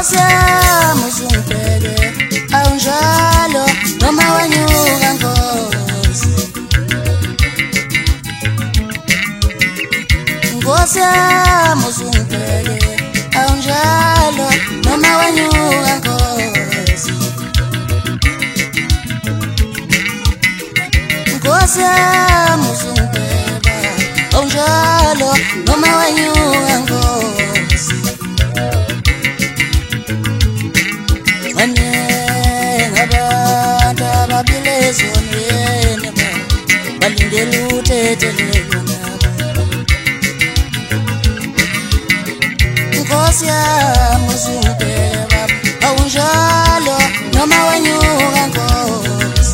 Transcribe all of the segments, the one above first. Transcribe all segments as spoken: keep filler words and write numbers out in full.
Nkosi yami uzungibheke awunjalo noma wanyuka Nkosi. Nkosi yami uzungibheke awunjalo noma wanyuka Nkosi. Nkosi yami uzungibheka awunjalo noma wanyuka Nkosi. Abantu ababilezonweni balindele uthethelelwe ngabo. Nkosi yami uzungibheke baba awunjalo noma wanyuka Nkosi.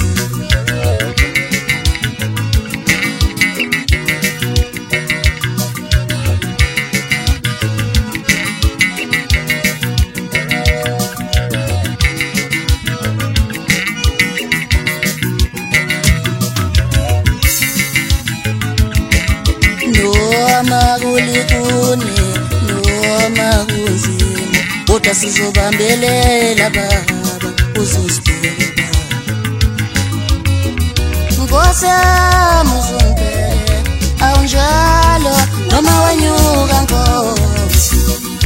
Noma kulikuni noma kunzima kodwa sizobambelela baba uzosibheka. Nkosi yami uzungibheke awunjalo noma wanyuka Nkosi.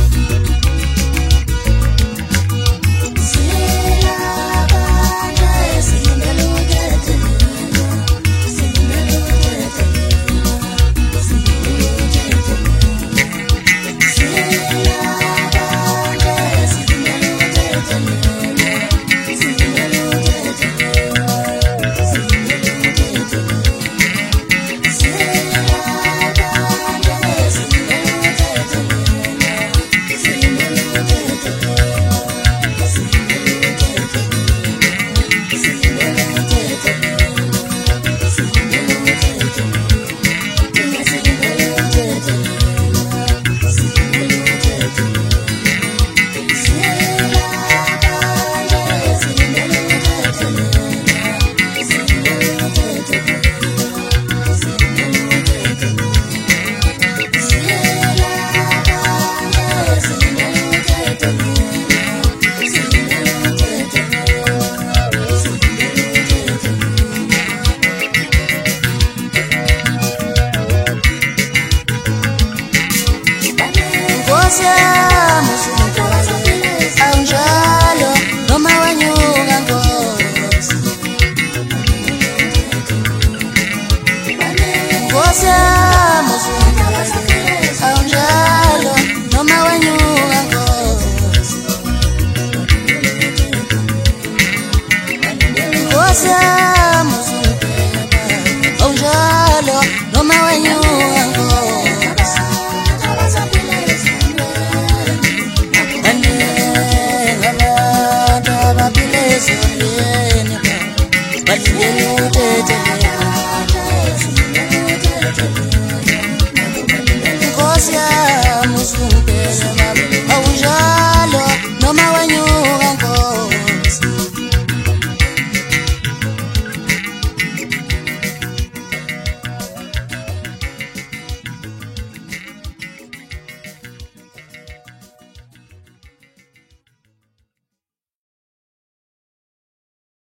Nkosi yami uzungibheke awunjalo noma wanyuka Nkosi. Nkosi yami uzungibheke awunjalo noma wanyuka Nkosi. Nkosi yami uzungibheke awunjalo noma wanyuka Nkosi. Abantu ababilezonweni balindele